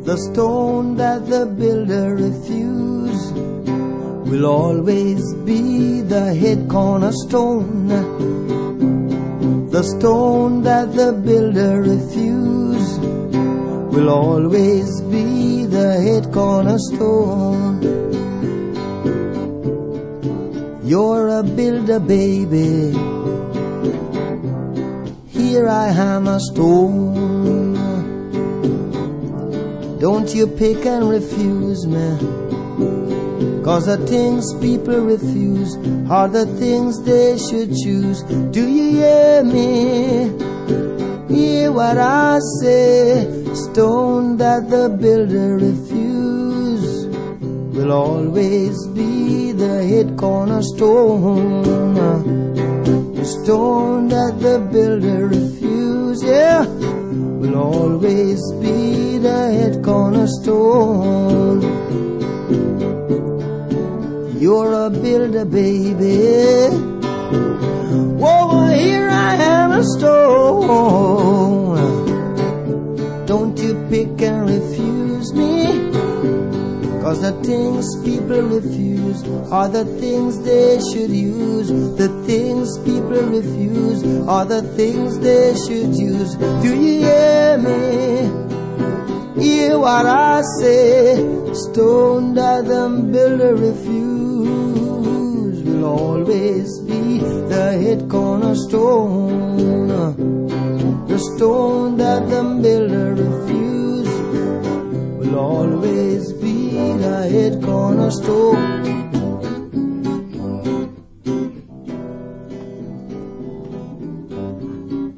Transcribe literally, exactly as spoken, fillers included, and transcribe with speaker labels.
Speaker 1: The stone that the builder refused will always be the head cornerstone. The stone that the builder refused will always be the head cornerstone. You're a builder, baby. Here I am a stone. Don't you pick and refuse me, 'cause the things people refuse are the things they should choose. Do you hear me? Hear what I say. Stone that the builder refused will always be the head cornerstone. The stone that the builder refused, yeah, will always be the head cornerstone. You're a builder, baby. Whoa, here I am a stone. Don't you pick and refuse me, 'cause the things people refuse are the things they should use. The things people refuse are the things they should use. Do you hear me? Hear what I say. Stone that the builder refuse will always be the head cornerstone. The stone that the builder refuse will always be the head cornerstone.